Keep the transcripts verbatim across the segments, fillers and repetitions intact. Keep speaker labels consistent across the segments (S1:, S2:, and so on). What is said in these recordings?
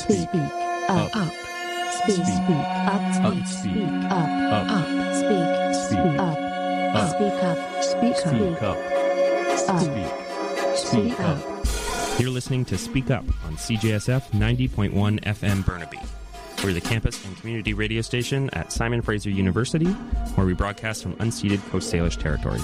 S1: Speak up. Up. Speak up. Speak speak up. Up. Speak speak up. Up. Speak up. Speak up.
S2: Speak. Speak up. You're listening to Speak Up on C J S F ninety point one F M Burnaby. We're the campus and community radio station at Simon Fraser University, where we broadcast from unceded Coast Salish territories.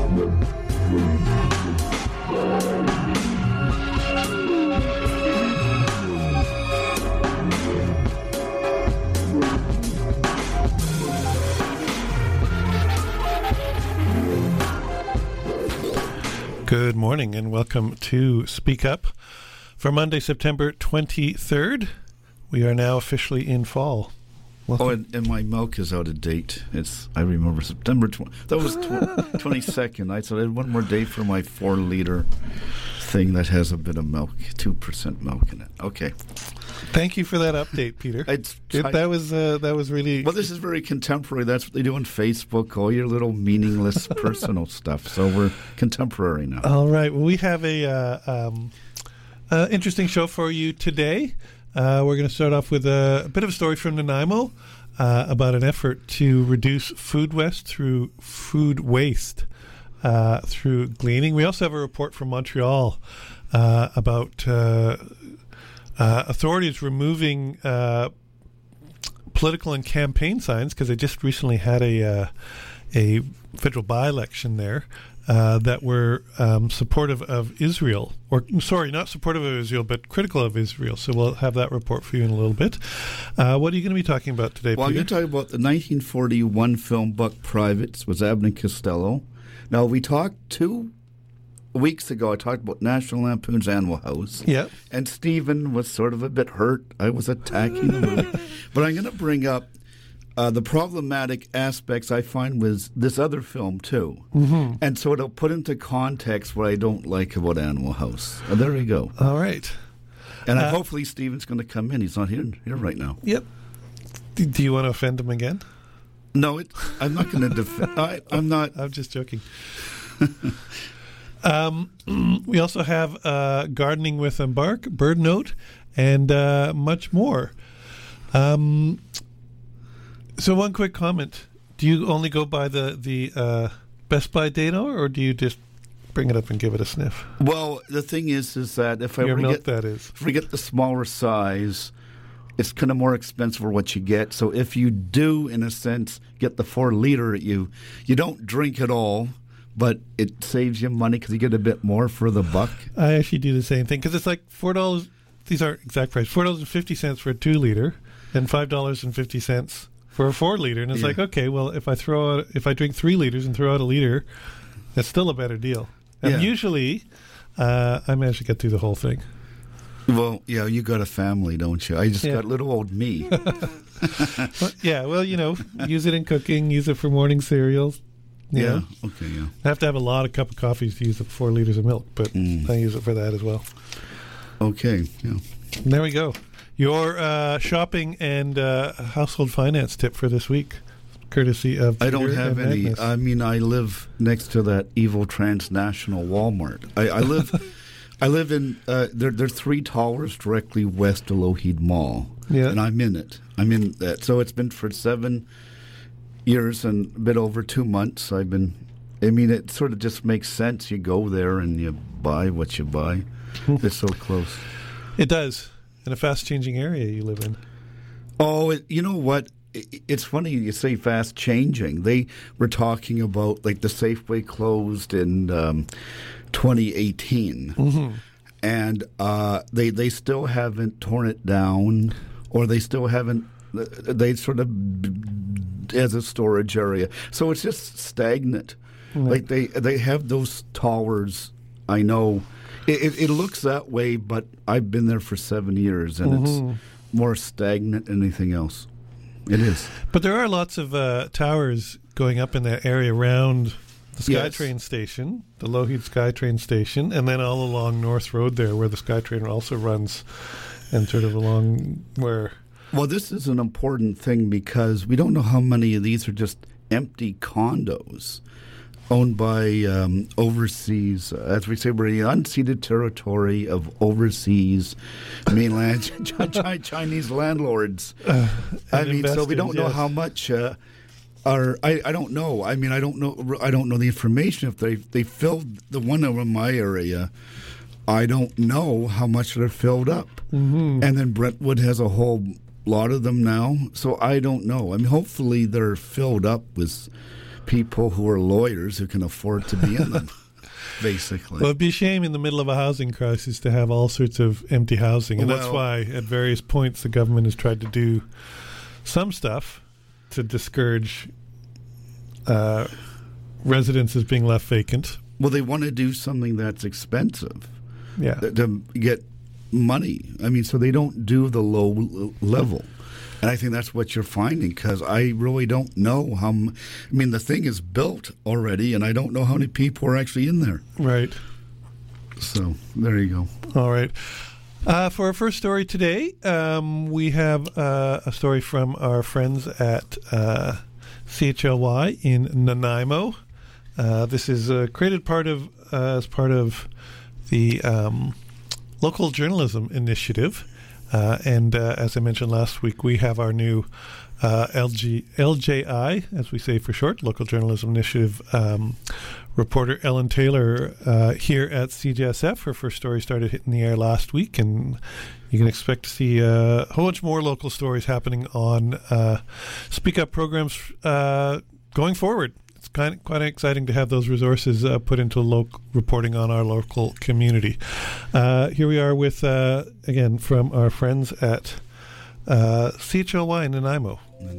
S3: Good morning and welcome to Speak Up for Monday, September twenty-third. We are now officially in fall. Welcome.
S4: Oh, and, and my milk is out of date. It's I remember September twentieth. That was tw- twenty-second. I said I had one more day for my four liter thing that has a bit of milk, two percent milk in it. Okay.
S3: Thank you for that update, Peter.
S4: It's,
S3: it,
S4: I,
S3: that was uh, that was really.
S4: Well, this is very contemporary. That's what they do on Facebook. All your little meaningless personal stuff. So we're contemporary now.
S3: All right. Well, we have a uh, um, uh, interesting show for you today. Uh, we're going to start off with a, a bit of a story from Nanaimo uh, about an effort to reduce food waste through food waste uh, through gleaning. We also have a report from Montreal uh, about uh, uh, authorities removing uh, political and campaign signs because they just recently had a uh, a federal by-election there. Uh, that were um, supportive of Israel, or sorry, not supportive of Israel, but critical of Israel. So we'll have that report for you in a little bit. Uh, what are you going to be talking about today,
S4: Well,
S3: Peter?
S4: I'm going to talk about the nineteen forty-one film Buck Privates with Abbott and Costello. Now, we talked two weeks ago, I talked about National Lampoon's Animal House.
S3: Yeah.
S4: And Stephen was sort of a bit hurt. I was attacking the movie. But I'm going to bring up Uh, the problematic aspects I find with this other film, too.
S3: Mm-hmm.
S4: And so it'll put into context what I don't like about Animal House. And there we go.
S3: All right.
S4: And
S3: Uh,
S4: hopefully Stephen's going to come in. He's not here, here right now.
S3: Yep. Do, do you want to offend him again?
S4: No, it, I'm not going to defend. I, I'm not.
S3: I'm just joking. um, we also have uh, Gardening with Embark, Bird Note, and uh, much more. Um... So one quick comment. Do you only go by the, the uh, Best Buy data, or do you just bring it up and give it a sniff?
S4: Well, the thing is, is that if I
S3: Your
S4: were to
S3: milk,
S4: get,
S3: that is.
S4: if we get the smaller size, it's kind of more expensive for what you get. So if you do, in a sense, get the four liter, you you don't drink it all, but it saves you money because you get a bit more for the buck.
S3: I actually do the same thing because it's like four dollars. These aren't exact price. Four dollars and fifty cents for a two liter, and five dollars and fifty cents for a four liter, and it's
S4: yeah.
S3: like, okay, well, if I throw out, if I drink three liters and throw out a liter, that's still a better deal. And
S4: yeah.
S3: usually, uh, I manage to get through the whole thing.
S4: Well, yeah, you got a family, don't you? I just
S3: Yeah.
S4: got little old me.
S3: Well, yeah, well, you know, use it in cooking, use it for morning cereals. you
S4: Yeah.
S3: know.
S4: Okay. Yeah.
S3: I have to have a lot of cup of coffees to use up four liters of milk, but
S4: Mm.
S3: I use it for that as well.
S4: Okay. Yeah.
S3: And there we go. Your uh, shopping and uh, household finance tip for this week, courtesy of
S4: I don't
S3: Peter
S4: have
S3: and
S4: any.
S3: Agnes.
S4: I mean, I live next to that evil transnational Walmart. I, I live, I live in. Uh, there, there are three towers directly west of Lougheed Mall,
S3: Yeah.
S4: and I'm in it. I'm in that. So it's been for seven years and a bit over two months. I've been. I mean, it sort of just makes sense. You go there and you buy what you buy. It's so close.
S3: It does. In a fast-changing area you live in.
S4: Oh, it, you know what? It, it's funny you say fast changing. They were talking about like the Safeway closed in um, twenty eighteen,
S3: Mm-hmm.
S4: and uh, they they still haven't torn it down, or they still haven't. They sort of as a storage area, so it's just stagnant.
S3: Mm-hmm.
S4: Like they they have those towers. I know. It, it, it looks that way, but I've been there for seven years, and
S3: Mm-hmm.
S4: it's more stagnant than anything else. It is.
S3: But there are lots of uh, towers going up in that area around the
S4: Yes.
S3: SkyTrain station, the Lougheed SkyTrain station, and then all along North Road there where the SkyTrain also runs, and sort of along where...
S4: Well, this is an important thing because we don't know how many of these are just empty condos. owned by um, overseas, uh, as we say, we're in the unceded territory of overseas mainland Chinese landlords. Uh, I mean, so we don't know yes. how much. Uh, are I, I don't know. I mean, I don't know. I don't know the information. If they they filled the one over my area, I don't know how much they're filled up. Mm-hmm. And then Brentwood has a whole lot of them now, so I don't know. I mean, hopefully they're filled up with people who are lawyers who can afford to be in them, basically.
S3: Well, it'd be a shame in the middle of a housing crisis to have all sorts of empty housing, and well, that's why at various points the government has tried to do some stuff to discourage uh, residences being left vacant.
S4: Well, they want to do something that's expensive.
S3: Yeah.
S4: To get money. I mean, so they don't do the low level. And I think that's what you're finding, because I really don't know how... M- I mean, the thing is built already, and I don't know how many people are actually in there.
S3: Right.
S4: So, there you go.
S3: All right. Uh, for our first story today, um, we have uh, a story from our friends at uh, C H L Y in Nanaimo. Uh, this is uh, created part of uh, as part of the um, Local Journalism Initiative. Uh, and uh, as I mentioned last week, we have our new uh, L G, L J I, as we say for short, Local Journalism Initiative um, reporter Ellen Taylor uh, here at C J S F. Her first story started hitting the air last week, and you can expect to see uh, a whole bunch more local stories happening on uh, Speak Up programs uh, going forward. It's kind of, quite exciting to have those resources uh, put into local reporting on our local community. Uh, here we are with, uh, again, from our friends at uh, C H L Y in Nanaimo.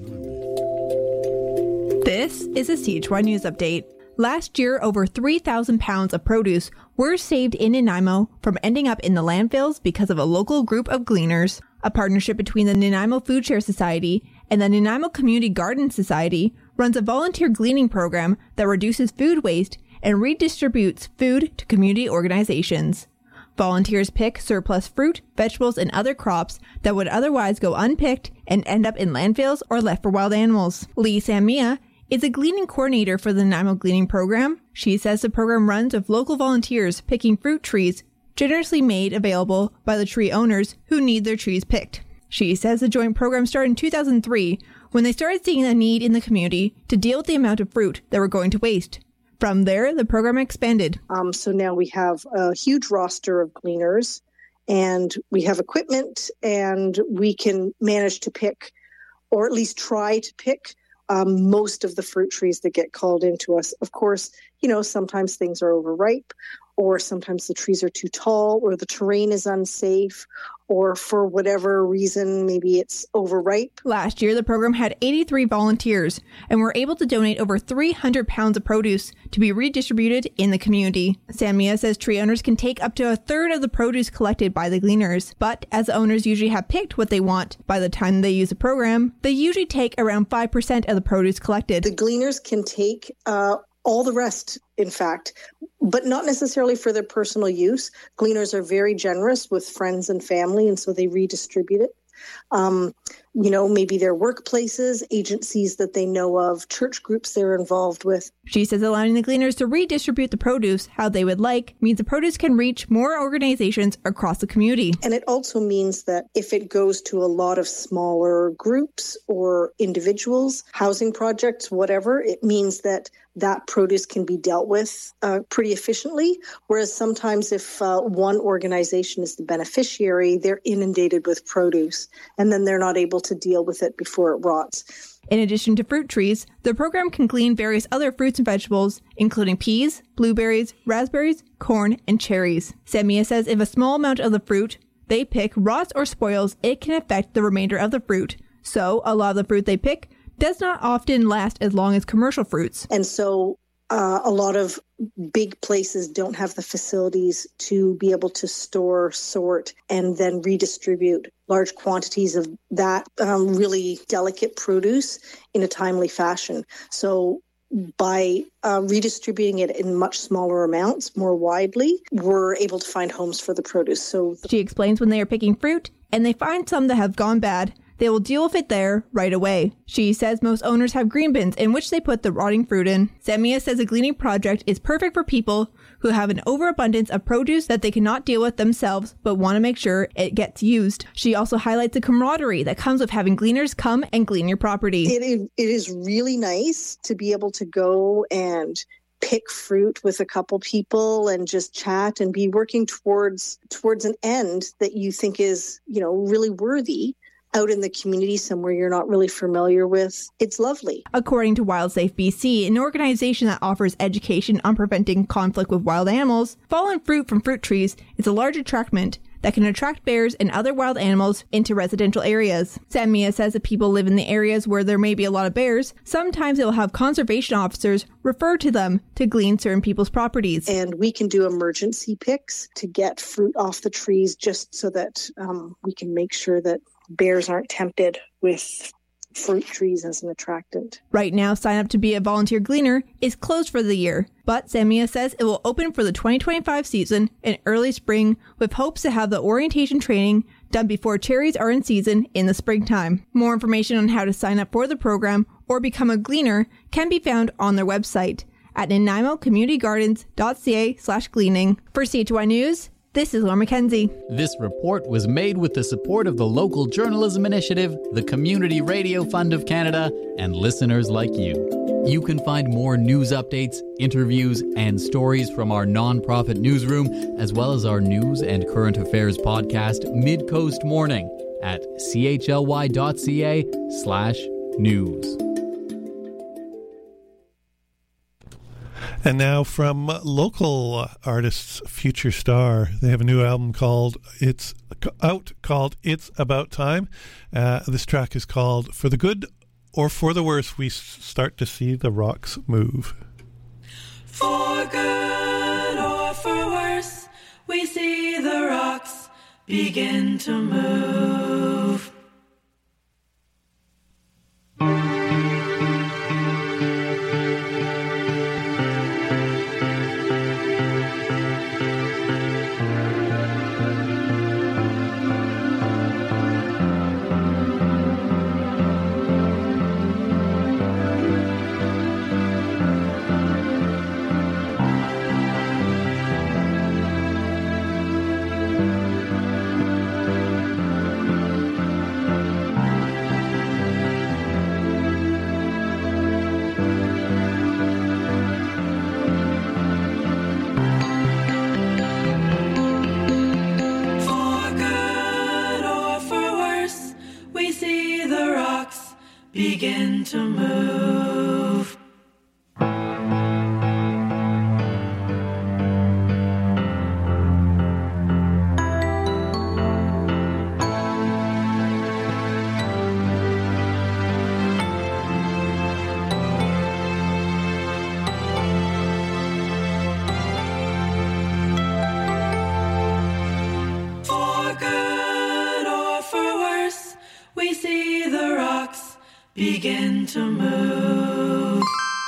S5: This is a C H Y News Update. Last year, over three thousand pounds of produce were saved in Nanaimo from ending up in the landfills because of a local group of gleaners. A partnership between the Nanaimo Food Share Society and the Nanaimo Community Garden Society runs a volunteer gleaning program that reduces food waste and redistributes food to community organizations. Volunteers pick surplus fruit, vegetables, and other crops that would otherwise go unpicked and end up in landfills or left for wild animals. Lee Samia is a gleaning coordinator for the Nanaimo Gleaning Program. She says the program runs with local volunteers picking fruit trees generously made available by the tree owners who need their trees picked. She says the joint program started in two thousand three when they started seeing a need in the community to deal with the amount of fruit that were going to waste. From there, the program expanded.
S6: Um, so now we have a huge roster of gleaners, and we have equipment, and we can manage to pick, or at least try to pick, um, most of the fruit trees that get called into us. Of course, you know, sometimes things are overripe, or sometimes the trees are too tall, or the terrain is unsafe, or for whatever reason, maybe it's overripe.
S5: Last year, the program had eighty-three volunteers and were able to donate over three hundred pounds of produce to be redistributed in the community. Samia says tree owners can take up to a third of the produce collected by the gleaners, but as the owners usually have picked what they want by the time they use the program, they usually take around five percent of the produce collected.
S6: The gleaners can take uh, all the rest, in fact, but not necessarily for their personal use. Gleaners are very generous with friends and family, and so they redistribute it. Um, you know, maybe their workplaces, agencies that they know of, church groups they're involved with.
S5: She says allowing the gleaners to redistribute the produce how they would like means the produce can reach more organizations across the community.
S6: And it also means that if it goes to a lot of smaller groups or individuals, housing projects, whatever, it means that that produce can be dealt with uh, pretty efficiently. Whereas sometimes if uh, one organization is the beneficiary, they're inundated with produce, and then they're not able to deal with it before it rots.
S5: In addition to fruit trees, the program can glean various other fruits and vegetables, including peas, blueberries, raspberries, corn, and cherries. Samia says if a small amount of the fruit they pick rots or spoils, it can affect the remainder of the fruit. So a lot of the fruit they pick does not often last as long as commercial fruits.
S6: And so uh, a lot of big places don't have the facilities to be able to store, sort, and then redistribute large quantities of that um, really delicate produce in a timely fashion. So by uh, redistributing it in much smaller amounts, more widely, we're able to find homes for the produce. So
S5: she explains when they are picking fruit and they find some that have gone bad, they will deal with it there right away. She says most owners have green bins in which they put the rotting fruit in. Samia says a gleaning project is perfect for people who have an overabundance of produce that they cannot deal with themselves but want to make sure it gets used. She also highlights the camaraderie that comes with having gleaners come and glean your property.
S6: It is, it is really nice to be able to go and pick fruit with a couple people and just chat and be working towards towards an end that you think is, you know, really worthy out in the community somewhere you're not really familiar with. It's lovely.
S5: According to WildSafe B C, an organization that offers education on preventing conflict with wild animals, fallen fruit from fruit trees is a large attractment that can attract bears and other wild animals into residential areas. Samia says if people live in the areas where there may be a lot of bears, sometimes they will have conservation officers refer to them to glean certain people's properties.
S6: And we can do emergency picks to get fruit off the trees just so that um, we can make sure that bears aren't tempted with fruit trees as an attractant.
S5: Right now, sign up to be a volunteer gleaner is closed for the year, but Samia says it will open for the twenty twenty-five season in early spring with hopes to have the orientation training done before cherries are in season in the springtime. More information on how to sign up for the program or become a gleaner can be found on their website at nanaimo community gardens dot c a slash gleaning. For C H Y News, this is Laura McKenzie.
S7: This report was made with the support of the Local Journalism Initiative, the Community Radio Fund of Canada, and listeners like you. You can find more news updates, interviews, and stories from our nonprofit newsroom, as well as our news and current affairs podcast, Mid-Coast Morning, at c h l y dot c a slash news.
S3: And now from local artists Future Star, they have a new album called It's out called It's About Time. Uh, this track is called For the Good or For the Worse, We Start to See the Rocks Move.
S8: For good or for worse, we see the rocks begin to move. Begin to move. For good or for worse, we see the rocks begin to move.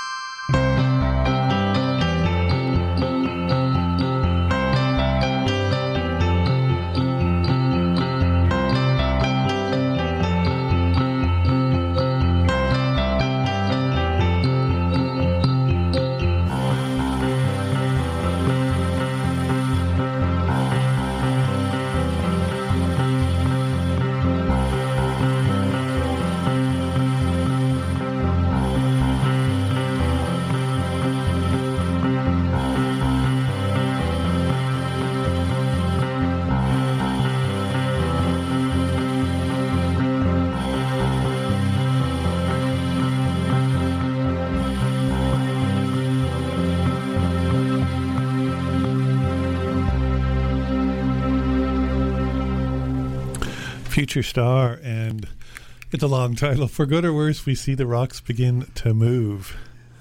S3: Future Star, and it's a long title. For good or worse, we see the rocks begin to move.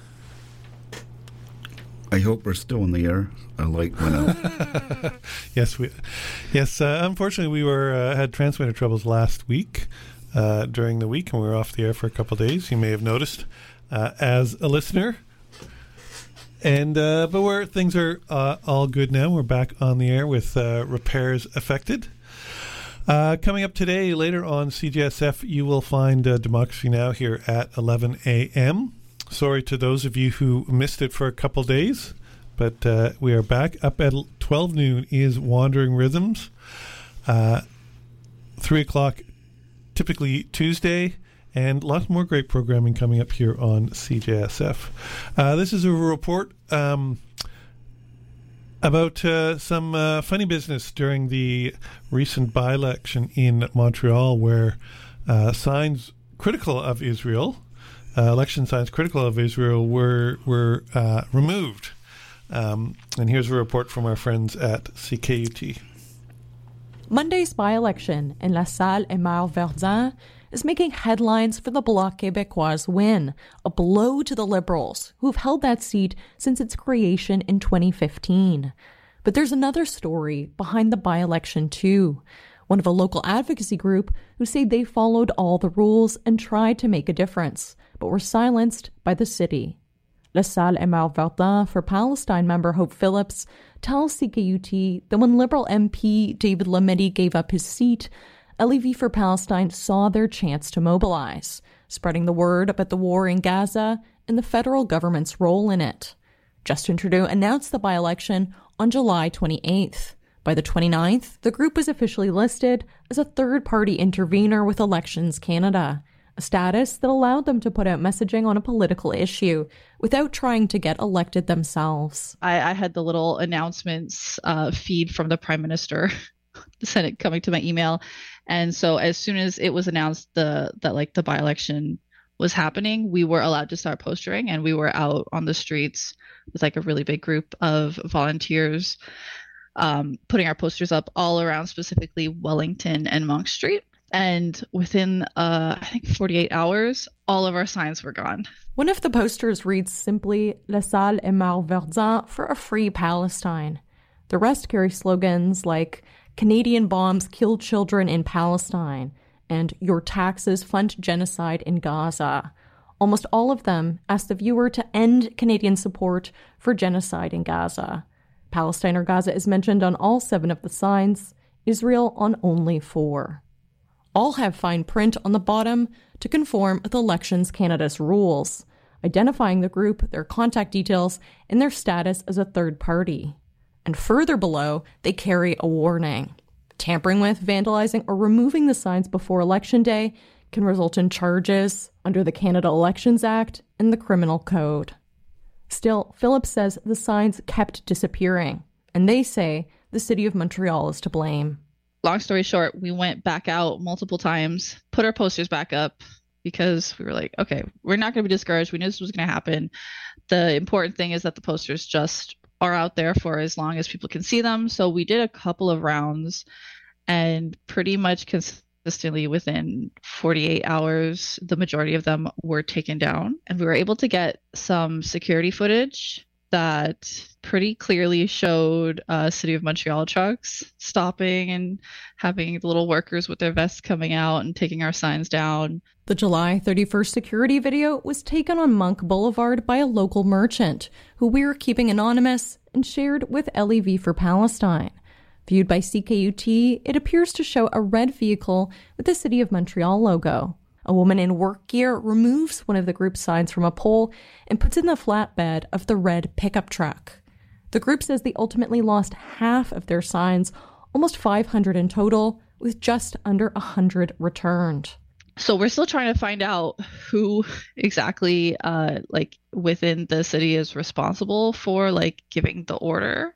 S4: I hope we're still in the air. I like when I...
S3: yes, we. Yes, uh, unfortunately, we were uh, had transmitter troubles last week uh, during the week, and we were off the air for a couple of days. You may have noticed uh, as a listener. And uh, but we're things are uh, all good now. We're back on the air with uh, repairs affected. Uh, coming up today, later on C J S F, you will find uh, Democracy Now! Here at eleven a.m. Sorry to those of you who missed it for a couple days, but uh, we are back. Up at twelve noon is Wandering Rhythms. Uh, three o'clock, typically Tuesday, and lots more great programming coming up here on C J S F. Uh, this is a report um, about uh, some uh, funny business during the recent by-election in Montreal, where uh, signs critical of Israel, uh, election signs critical of Israel, were were uh, removed. Um, and here's a report from our friends at C K U T.
S9: Monday's by-election in La Salle et Maire-Verdun is making headlines for the Bloc Québécois win, a blow to the Liberals, who've held that seat since its creation in twenty fifteen. But there's another story behind the by-election too. One of a local advocacy group who say they followed all the rules and tried to make a difference, but were silenced by the city. La Salle et Maire-Verdun for Palestine member Hope Phillips tells C K U T that when Liberal M P David Lametti gave up his seat, L E V for Palestine saw their chance to mobilize, spreading the word about the war in Gaza and the federal government's role in it. Justin Trudeau announced the by-election on July twenty-eighth. By the twenty-ninth, the group was officially listed as a third-party intervener with Elections Canada, a status that allowed them to put out messaging on a political issue without trying to get elected themselves.
S10: I, I had the little announcements uh, feed from the Prime Minister, the Senate coming to my email. And so as soon as it was announced the that like the by-election was happening, we were allowed to start postering, and we were out on the streets with like a really big group of volunteers um, putting our posters up all around, specifically Wellington and Monk Street. And within, uh, I think, forty-eight hours, all of our signs were gone.
S9: One of the posters reads simply, La Salle et Maire-Verdun for a free Palestine. The rest carry slogans like, Canadian bombs kill children in Palestine, and your taxes fund genocide in Gaza. Almost all of them ask the viewer to end Canadian support for genocide in Gaza. Palestine or Gaza is mentioned on all seven of the signs, Israel on only four. All have fine print on the bottom to conform with Elections Canada's rules, identifying the group, their contact details, and their status as a third party. And further below, they carry a warning. Tampering with, vandalizing, or removing the signs before Election Day can result in charges under the Canada Elections Act and the Criminal Code. Still, Phillips says the signs kept disappearing, and they say the City of Montreal is to blame.
S10: Long story short, we went back out multiple times, put our posters back up, because we were like, okay, we're not going to be discouraged. We knew this was going to happen. The important thing is that the posters just are out there for as long as people can see them. So we did a couple of rounds, and pretty much consistently within forty-eight hours, the majority of them were taken down. And we were able to get some security footage that pretty clearly showed uh, City of Montreal trucks stopping and having the little workers with their vests coming out and taking our signs down.
S9: The July thirty-first security video was taken on Monk Boulevard by a local merchant, who we are keeping anonymous, and shared with L E V for Palestine. Viewed by C K U T, it appears to show a red vehicle with the City of Montreal logo. A woman in work gear removes one of the group's signs from a pole and puts it in the flatbed of the red pickup truck. The group says they ultimately lost half of their signs, almost five hundred in total, with just under one hundred returned.
S10: So we're still trying to find out who exactly, uh, like, within the city is responsible for, like, giving the order,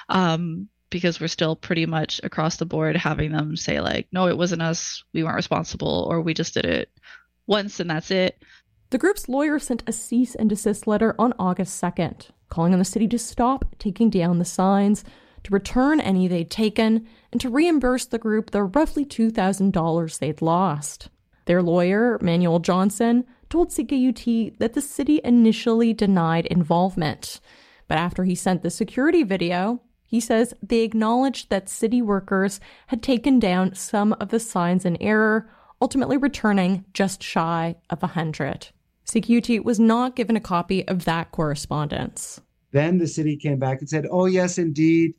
S10: um, because we're still pretty much across the board having them say, like, no, it wasn't us, we weren't responsible, or we just did it once and that's it.
S9: The group's lawyer sent a cease and desist letter on August second, calling on the city to stop taking down the signs, to return any they'd taken, and to reimburse the group the roughly two thousand dollars they'd lost. Their lawyer, Manuel Johnson, told C K U T that the city initially denied involvement. But after he sent the security video, he says they acknowledged that city workers had taken down some of the signs in error, ultimately returning just shy of one hundred. C K U T was not given a copy of that correspondence.
S11: Then the city came back and said, oh, yes, indeed,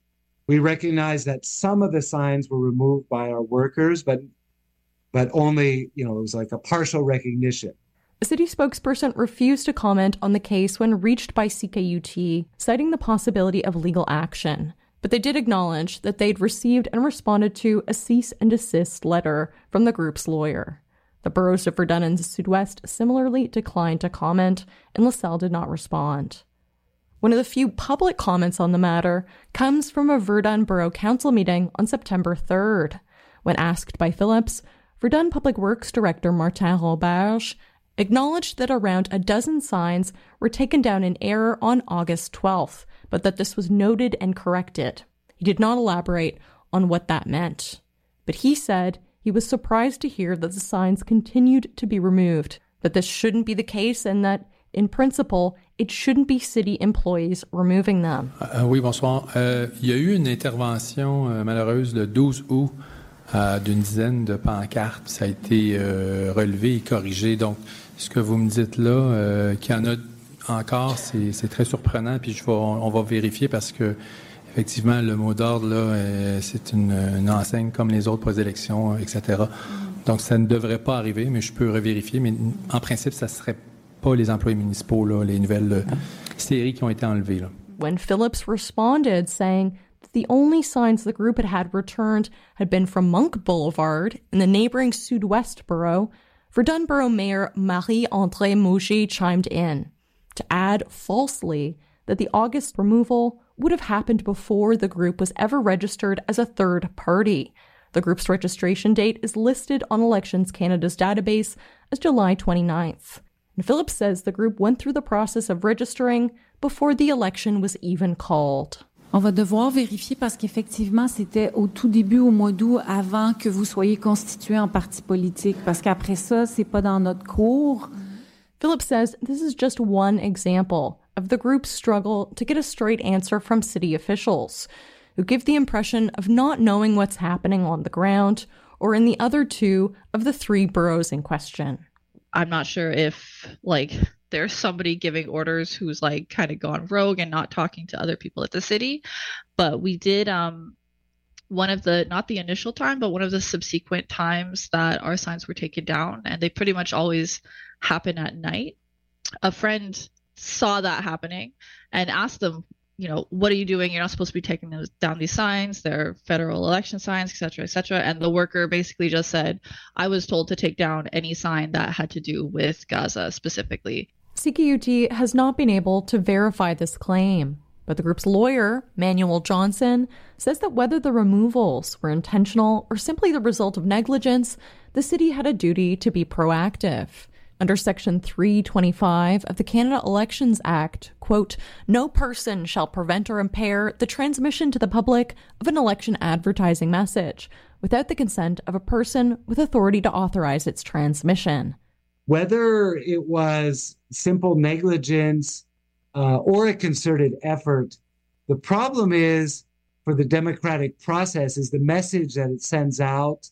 S11: We recognize that some of the signs were removed by our workers, but but only, you know, it was like a partial recognition.
S9: A city spokesperson refused to comment on the case when reached by C K U T, citing the possibility of legal action. But they did acknowledge that they'd received and responded to a cease and desist letter from the group's lawyer. The boroughs of Verdun and Sud-Ouest similarly declined to comment, and LaSalle did not respond. One of the few public comments on the matter comes from a Verdun Borough Council meeting on September third. When asked by Phillips, Verdun Public Works Director Martin Roberge acknowledged that around a dozen signs were taken down in error on August twelfth, but that this was noted and corrected. He did not elaborate on what that meant. But he said he was surprised to hear that the signs continued to be removed, that this shouldn't be the case, and that, in principle, it shouldn't be city employees removing them.
S12: Uh, oui, bonsoir. Euh, il y a eu une intervention euh, malheureuse le douze août euh, d'une dizaine de pancartes. Ça a été euh, relevé et corrigé. Donc, ce que vous me dites là, euh, qu'il y en a encore, c'est, c'est très surprenant. Puis je vais, on, on va vérifier parce que effectivement, le mot d'ordre là, euh, c'est une, une enseigne comme les autres pour les élections, et cetera. Mm. Donc, ça ne devrait pas arriver, mais je peux revérifier. Mais en principe, ça serait pas les employés municipaux, là, les nouvelles euh, séries qui ont été enlevées. Là.
S9: When Phillips responded, saying that the only signs the group had had returned had been from Monk Boulevard in the neighboring Sud-Ouest borough, Verdun Borough Mayor Marie-André Mauger chimed in to add falsely that the August removal would have happened before the group was ever registered as a third party. The group's registration date is listed on Elections Canada's database as July twenty-ninth. And Phillips says the group went through the process of registering before the election was even called.
S13: On va devoir vérifier parce qu'effectivement, c'était au tout début, au mois d'août, avant que vous soyez constitué en parti politique. Parce qu'après ça, c'est pas dans notre cours.
S9: Phillips says this is just one example of the group's struggle to get a straight answer from city officials, who give the impression of not knowing what's happening on the ground, or in the other two of the three boroughs in question.
S10: I'm not sure if, like, there's somebody giving orders who's, like, kind of gone rogue and not talking to other people at the city. But we did, um, one of the, not the initial time, but one of the subsequent times that our signs were taken down, and they pretty much always happen at night. A friend saw that happening and asked them, you know, what are you doing? You're not supposed to be taking those, down these signs. They're federal election signs, et cetera, et cetera. And the worker basically just said, I was told to take down any sign that had to do with Gaza specifically.
S9: C K U T has not been able to verify this claim, but the group's lawyer, Manuel Johnson, says that whether the removals were intentional or simply the result of negligence, the city had a duty to be proactive. Under Section three twenty-five of the Canada Elections Act, quote, no person shall prevent or impair the transmission to the public of an election advertising message without the consent of a person with authority to authorize its transmission.
S11: Whether it was simple negligence uh, or a concerted effort, the problem is for the democratic process is the message that it sends out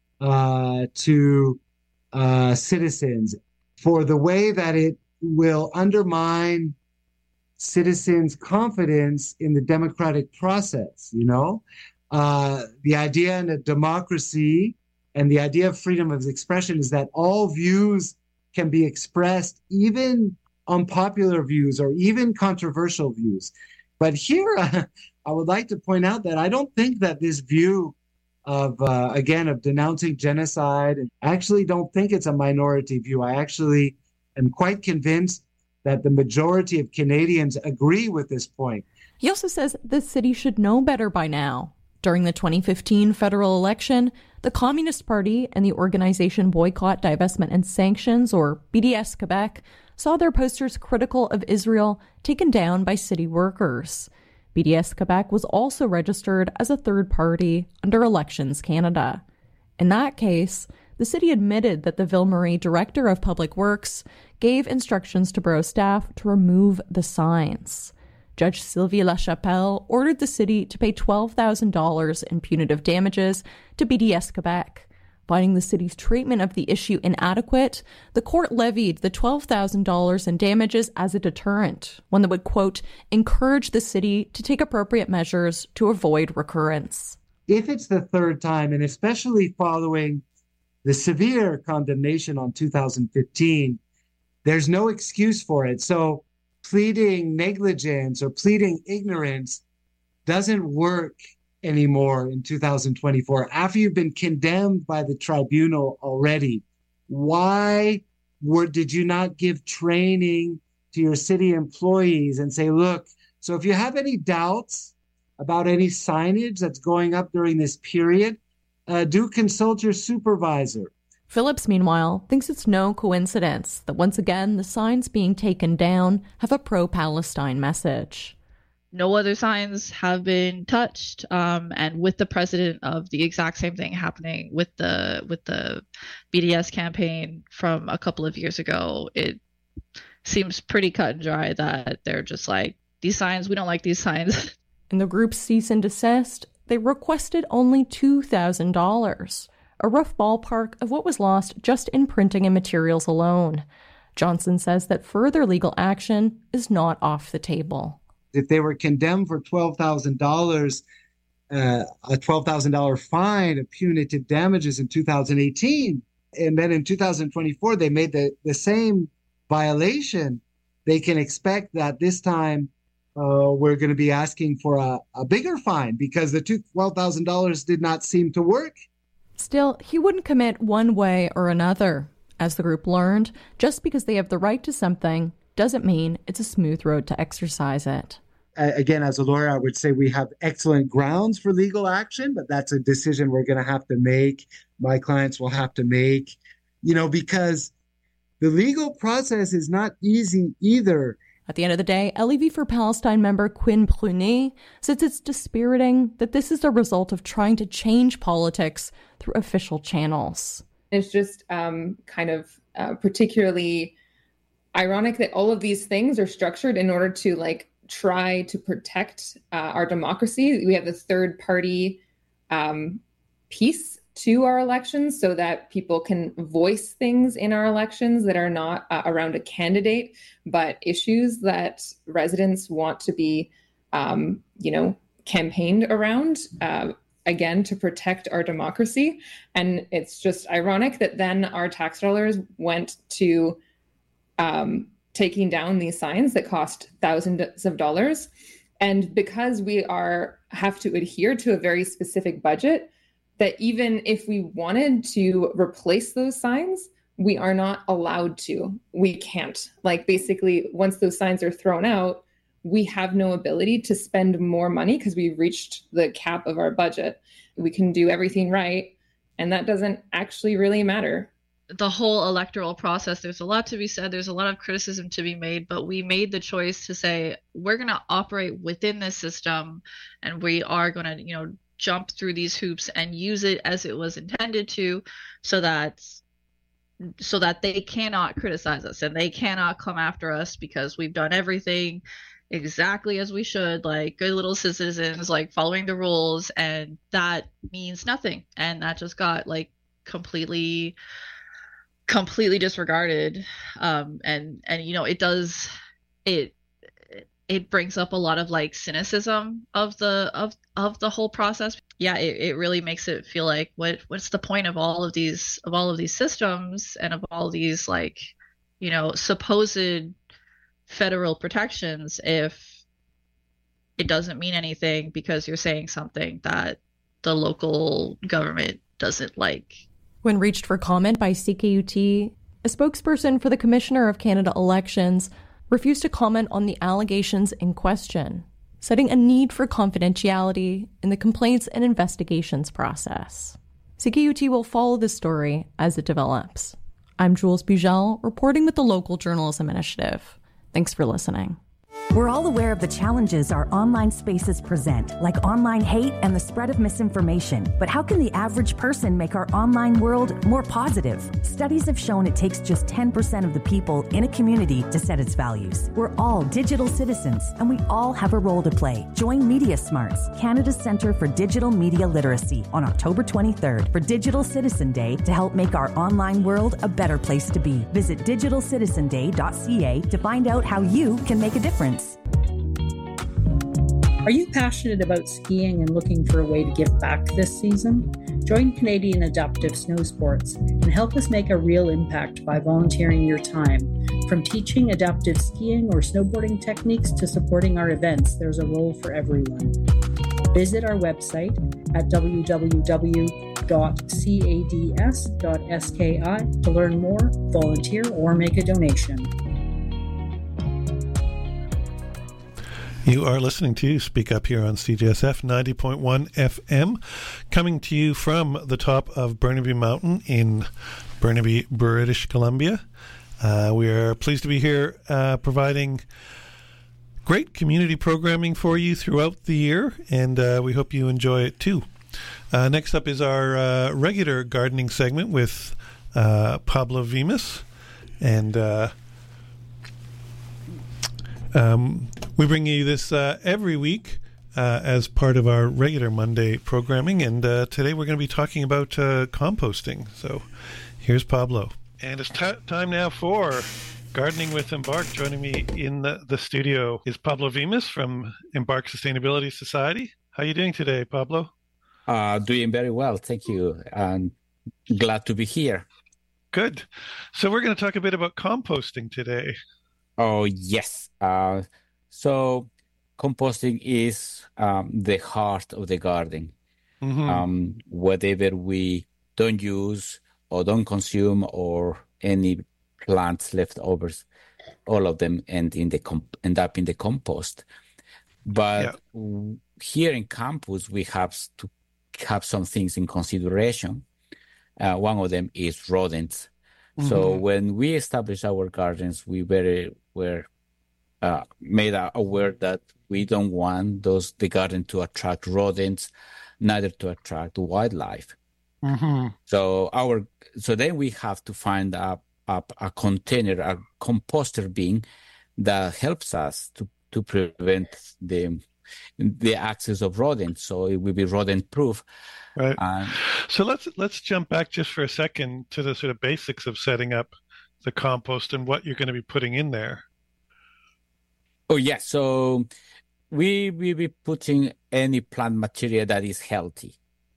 S11: uh, to uh, citizens, for the way that it will undermine citizens' confidence in the democratic process, you know? Uh, the idea in a democracy and the idea of freedom of expression is that all views can be expressed, even unpopular views or even controversial views. But here, uh, I would like to point out that I don't think that this view of, uh, again, of denouncing genocide, I actually don't think it's a minority view. I actually am quite convinced that the majority of Canadians agree with this point.
S9: He also says the city should know better by now. During the twenty fifteen federal election, the Communist Party and the organization Boycott, Divestment and Sanctions, or B D S Quebec, saw their posters critical of Israel taken down by city workers. B D S Quebec was also registered as a third party under Elections Canada. In that case, the city admitted that the Ville Marie Director of Public Works gave instructions to borough staff to remove the signs. Judge Sylvie Lachapelle ordered the city to pay twelve thousand dollars in punitive damages to B D S Quebec, Finding the city's treatment of the issue inadequate, the court levied the twelve thousand dollars in damages as a deterrent, one that would, quote, encourage the city to take appropriate measures to avoid recurrence.
S11: If it's the third time, and especially following the severe condemnation on two thousand fifteen, there's no excuse for it. So pleading negligence or pleading ignorance doesn't work anymore in two thousand twenty-four. After you've been condemned by the tribunal already, why were, did you not give training to your city employees and say, look, so if you have any doubts about any signage that's going up during this period, uh, do consult your supervisor.
S9: Phillips, meanwhile, thinks it's no coincidence that once again the signs being taken down have a pro-Palestine message.
S10: No other signs have been touched, um, and with the precedent of the exact same thing happening with the with the B D S campaign from a couple of years ago, it seems pretty cut and dry that they're just like, these signs, we don't like these signs.
S9: In the group's cease and desist, they requested only two thousand dollars, a rough ballpark of what was lost just in printing and materials alone. Johnson says that further legal action is not off the table.
S11: If they were condemned for twelve thousand dollars, uh, a twelve thousand dollars fine of punitive damages in two thousand eighteen, and then in two thousand twenty-four they made the, the same violation, they can expect that this time uh, we're going to be asking for a, a bigger fine because the twelve thousand dollars did not seem to work.
S9: Still, he wouldn't commit one way or another. As the group learned, just because they have the right to something doesn't mean it's a smooth road to exercise it.
S11: Again, as a lawyer, I would say we have excellent grounds for legal action, but that's a decision we're going to have to make. My clients will have to make, you know, because the legal process is not easy either.
S9: At the end of the day, L E V for Palestine member Quinn Brunet says it's dispiriting that this is a result of trying to change politics through official channels.
S14: It's just um, kind of uh, particularly ironic that all of these things are structured in order to like try to protect uh, our democracy. We have the third party um, piece to our elections so that people can voice things in our elections that are not uh, around a candidate, but issues that residents want to be, um, you know, campaigned around, uh, again, to protect our democracy. And it's just ironic that then our tax dollars went to um, taking down these signs that cost thousands of dollars. And because we are have to adhere to a very specific budget, that even if we wanted to replace those signs, we are not allowed to. We can't. Like basically, once those signs are thrown out, we have no ability to spend more money because we've reached the cap of our budget. We can do everything right, and that doesn't actually really matter.
S10: The whole electoral process, there's a lot to be said. There's a lot of criticism to be made, but we made the choice to say we're going to operate within this system, and we are going to, you know, jump through these hoops and use it as it was intended to, so that so that they cannot criticize us and they cannot come after us because we've done everything exactly as we should, like good little citizens, like following the rules, and that means nothing. And that just got like completely completely disregarded. Um and and you know, it does it it brings up a lot of like cynicism of the of of the whole process. Yeah, it, it really makes it feel like what what's the point of all of these of all of these systems and of all these like, you know, supposed federal protections if it doesn't mean anything because you're saying something that the local government doesn't like.
S9: When reached for comment by C K U T, a spokesperson for the Commissioner of Canada Elections refused to comment on the allegations in question, citing a need for confidentiality in the complaints and investigations process. C K U T will follow this story as it develops. I'm Jules Bujal, reporting with the Local Journalism Initiative. Thanks for listening.
S15: We're all aware of the challenges our online spaces present, like online hate and the spread of misinformation. But how can the average person make our online world more positive? Studies have shown it takes just ten percent of the people in a community to set its values. We're all digital citizens, and we all have a role to play. Join Media Smarts, Canada's Centre for Digital Media Literacy, on October twenty-third for Digital Citizen Day to help make our online world a better place to be. Visit digital citizen day dot c a to find out how you can make a difference.
S16: Are you passionate about skiing and looking for a way to give back this season? Join Canadian Adaptive Snow Sports and help us make a real impact by volunteering your time. From teaching adaptive skiing or snowboarding techniques to supporting our events, there's a role for everyone. Visit our website at w w w dot cads dot s k i to learn more, volunteer, or make a donation.
S3: You are listening to Speak Up here on C J S F ninety point one F M, coming to you from the top of Burnaby Mountain in Burnaby, British Columbia. Uh, we are pleased to be here uh, providing great community programming for you throughout the year, and uh, we hope you enjoy it too. Uh, next up is our uh, regular gardening segment with uh, Pablo Vimas, and uh, um, we bring you this uh, every week uh, as part of our regular Monday programming, and uh, today we're going to be talking about uh, composting. So here's Pablo. And it's t- time now for Gardening with Embark. Joining me in the, the studio is Pablo Vimas from Embark Sustainability Society. How are you doing today, Pablo?
S17: Uh, doing very well, thank you. I'm glad to be here.
S3: Good. So we're going to talk a bit about composting today.
S17: Oh, yes. Uh, so composting is um, the heart of the garden. Mm-hmm. Um, whatever we don't use or don't consume or any plants leftovers, all of them end in the comp- end up in the compost. But yeah. Here in campus, we have to have some things in consideration. Uh, one of them is rodents. Mm-hmm. So when we established our gardens, we very were uh, made aware that we don't want those the garden to attract rodents, neither to attract wildlife. Mm-hmm. So our so then we have to find a, a a container, a composter bin that helps us to to prevent the the access of rodents, so it will be rodent proof.
S3: Right. Um, so let's let's jump back just for a second to the sort of basics of setting up the compost and what you're going to be putting in there.
S17: Oh yes, yeah. So we will be putting any plant material that is healthy.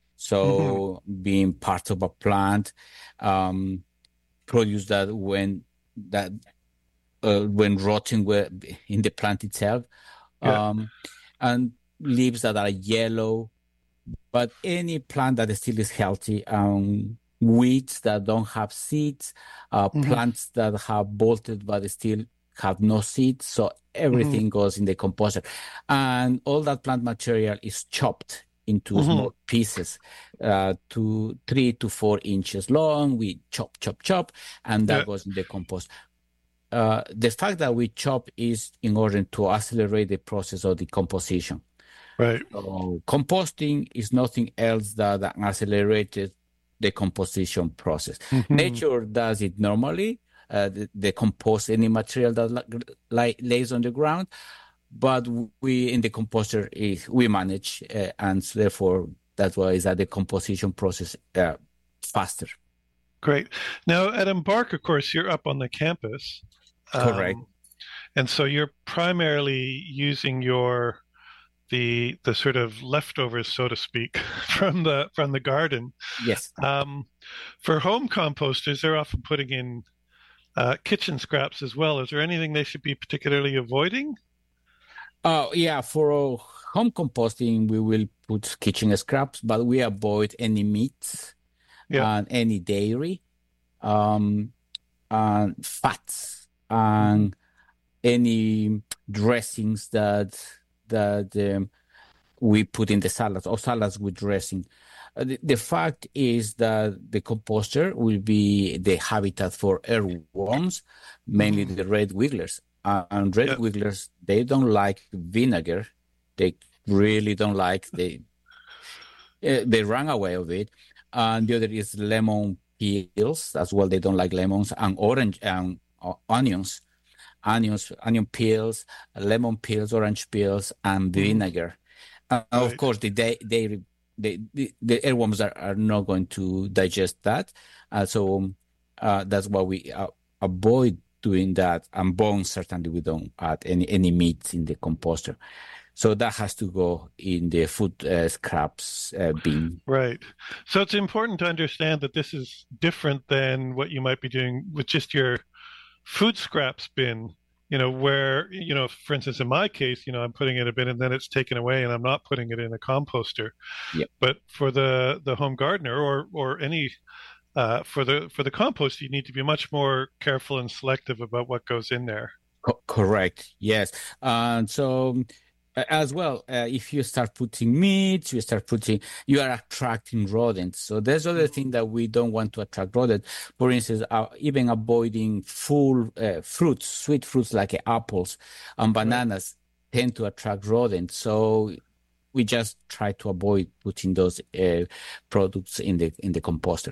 S17: So mm-hmm. being part of a plant, um, produce that when that uh, when rotting in the plant itself, yeah. um, and leaves that are yellow. But any plant that still is healthy, um, weeds that don't have seeds, uh, mm-hmm. plants that have bolted but still have no seeds, so everything mm-hmm. goes in the composter. And all that plant material is chopped into mm-hmm. small pieces, uh, to three to four inches long. We chop, chop, chop, and that yeah. goes in the compost. Uh, the fact that we chop is in order to accelerate the process of decomposition.
S3: Right.
S17: So composting is nothing else than an accelerated decomposition process. Mm-hmm. Nature does it normally, uh, decompose any material that li- lays on the ground, but we in the composter is, we manage, uh, and so therefore that's why is that the decomposition process uh, faster.
S3: Great. Now at Embark, of course, you're up on the campus.
S17: Correct.
S3: Um, and so you're primarily using your the the sort of leftovers, so to speak, from the from the garden.
S17: Yes.
S3: Um, for home composters, they're often putting in uh, kitchen scraps as well. Is there anything they should be particularly avoiding?
S17: Oh, yeah. For home composting, we will put kitchen scraps, but we avoid any meats yeah. and any dairy, um, and fats, and any dressings that that um, we put in the salads or salads with dressing. Uh, the, the fact is that the composter will be the habitat for earthworms, mainly the red wigglers. Uh, and red yep. wigglers, they don't like vinegar. They really don't like, they uh, they run away of it. And the other is lemon peels as well. They don't like lemons, and orange and uh, onions, onions, onion peels, lemon peels, orange peels, and vinegar. Uh, right. Of course, the they they the, the, the earworms are, are not going to digest that, uh, so uh, that's why we uh, avoid doing that. And bones, certainly we don't add any any meat in the composter. So that has to go in the food uh, scraps uh, bin.
S3: Right. So it's important to understand that this is different than what you might be doing with just your food scraps bin, you know, where, you know, for instance, in my case, you know, I'm putting it in a bin and then it's taken away and I'm not putting it in a composter.
S17: Yep.
S3: But for the, the home gardener or, or any, uh, for the, for the compost, you need to be much more careful and selective about what goes in there.
S17: Co- correct. Yes. And uh, so... As well, uh, if you start putting meat, you start putting, you are attracting rodents. So there's other thing that we don't want to attract rodents. For instance, uh, even avoiding full uh, fruits, sweet fruits like uh, apples and bananas right. tend to attract rodents. So we just try to avoid putting those uh, products in the in the composter.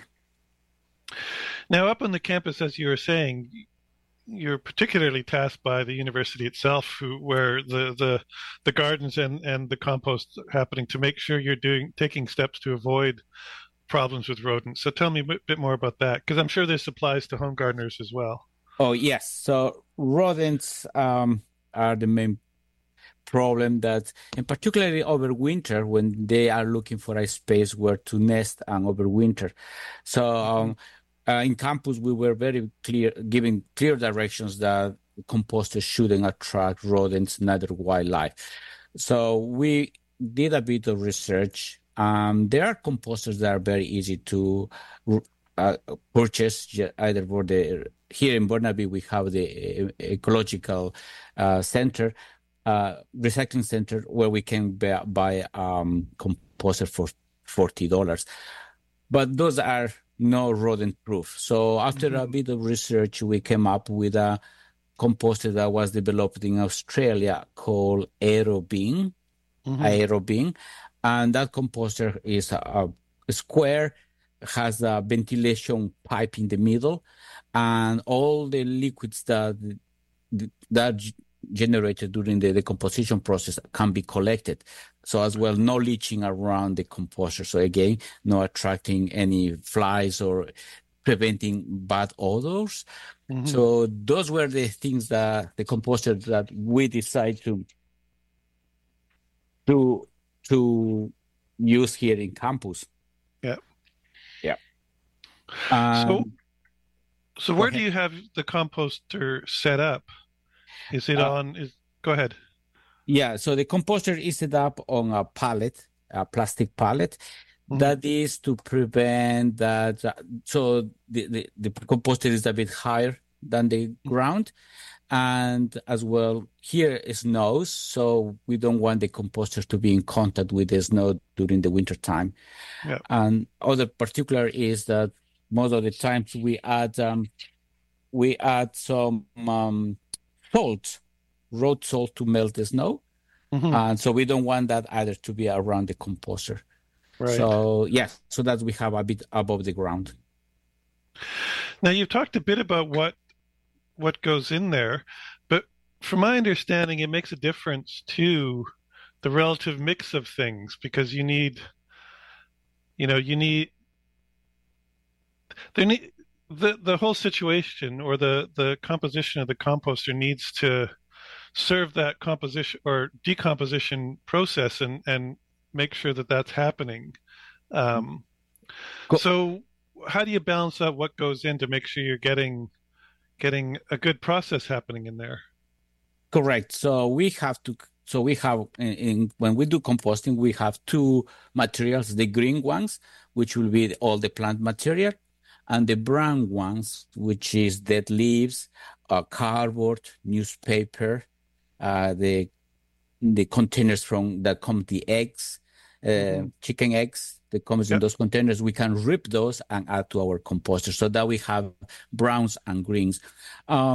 S3: Now, up on the campus, as you were saying, you're particularly tasked by the university itself, who, where the, the the gardens and, and the compost happening, to make sure you're doing taking steps to avoid problems with rodents. So tell me a bit more about that, because I'm sure this applies to home gardeners as well.
S17: Oh, yes. So rodents um, are the main problem that, and particularly over winter, when they are looking for a space where to nest and overwinter. So um, Uh, in campus, we were very clear, giving clear directions that composters shouldn't attract rodents, neither wildlife. So we did a bit of research. Um, there are composters that are very easy to uh, purchase, either for the, here in Burnaby, we have the ecological uh, center, uh, recycling center, where we can buy, buy um, composter for forty dollars. But those are no rodent proof. So after mm-hmm. a bit of research, we came up with a composter that was developed in Australia called AeroBin, mm-hmm. AeroBin. And that composter is a, a square, has a ventilation pipe in the middle, and all the liquids that that generated during the decomposition process can be collected. So as well, no leaching around the composter. So again, no attracting any flies or preventing bad odors. Mm-hmm. So those were the things that the composter that we decided to to to use here in campus.
S3: Yeah.
S17: Yeah. Um,
S3: so so where do you have the composter set up? Is it uh, on? Is, go ahead.
S17: Yeah, so the composter is set up on a pallet, a plastic pallet. Mm-hmm. That is to prevent that. Uh, so the, the, the composter is a bit higher than the mm-hmm. ground. And as well, here it snows, so we don't want the composter to be in contact with the snow during the winter time. Yep. And other particular is that most of the times we add um, we add some um, salt, road salt to melt the snow. Mm-hmm. And so we don't want that either to be around the composter. Right. So, yes, so that we have a bit above the ground.
S3: Now, you've talked a bit about what what goes in there, but from my understanding, it makes a difference to the relative mix of things, because you need, you know, you need, there need, the, the whole situation or the, the composition of the composter needs to serve that composition or decomposition process and, and make sure that that's happening. Um, cool. So how do you balance out what goes in to make sure you're getting getting a good process happening in there?
S17: Correct. So we have to, so we have, in, in when we do composting, we have two materials, the green ones, which will be all the plant material, and the brown ones, which is dead leaves, uh, cardboard, newspaper, uh, the the containers from that come the eggs, uh, mm-hmm. chicken eggs that comes yep. in those containers. We can rip those and add to our composter so that we have browns and greens. Um,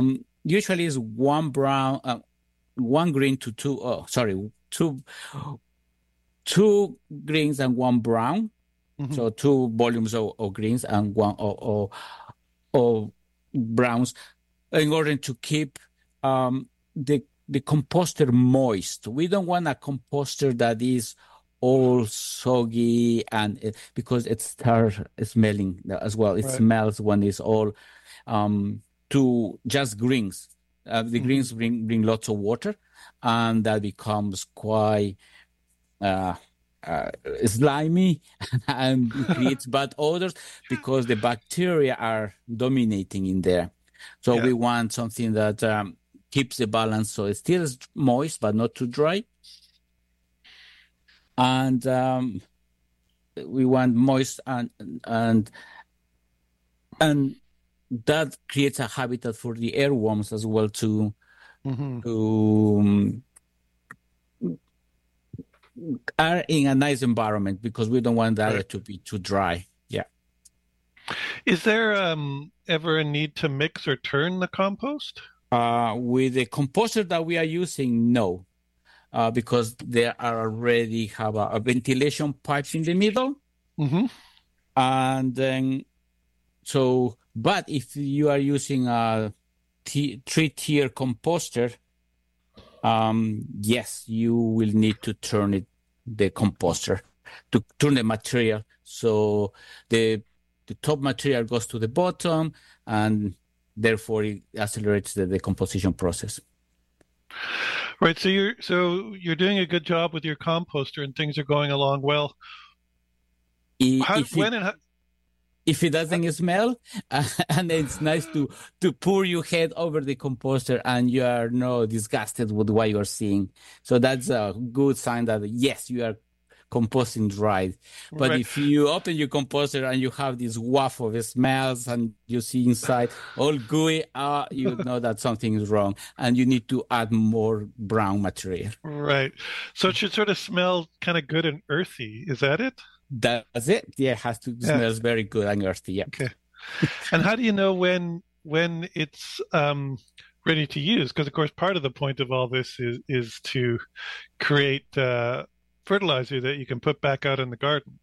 S17: usually is one brown, uh, one green to two. Oh, sorry, two, two greens and one brown. Mm-hmm. So two volumes of, of greens and one of, of, of browns, in order to keep um, the the composter moist. We don't want a composter that is all soggy, and it, because it starts smelling as well. It right. smells when it's all um, to just greens. Uh, the mm-hmm. greens bring bring lots of water, and that becomes quite uh, uh, slimy and creates bad odors because the bacteria are dominating in there. So yeah. we want something that um, keeps the balance, so it's still moist but not too dry. And um, we want moist and and and that creates a habitat for the earworms as well to mm-hmm. to um, are in a nice environment, because we don't want that right. to be too dry. Yeah.
S3: Is there um, ever a need to mix or turn the compost?
S17: Uh, with the composter that we are using, no. Uh, because they are already have a, a ventilation pipe in the middle.
S3: Mm-hmm.
S17: And then, so, but if you are using a t- three-tier composter, um, yes, you will need to turn it, the composter, to turn the material. So the the top material goes to the bottom, and therefore it accelerates the decomposition process.
S3: Right, so you're so you're doing a good job with your composter, and things are going along well. How,
S17: if,
S3: when
S17: it,
S3: and how,
S17: if it doesn't smell, uh, and it's nice to to pour your head over the composter, and you are not disgusted with what you are seeing. So that's a good sign that yes, you are composting right. But right. if you open your composter and you have this waft of smells and you see inside all gooey, uh, you know that something is wrong, and you need to add more brown material.
S3: Right. So it should sort of smell kind of good and earthy. Is that it?
S17: That's it. Yeah, it has to yeah. smells very good and earthy. Yeah.
S3: Okay. And how do you know when when it's um, ready to use? Because of course, part of the point of all this is is to create uh, fertilizer that you can put back out in the garden.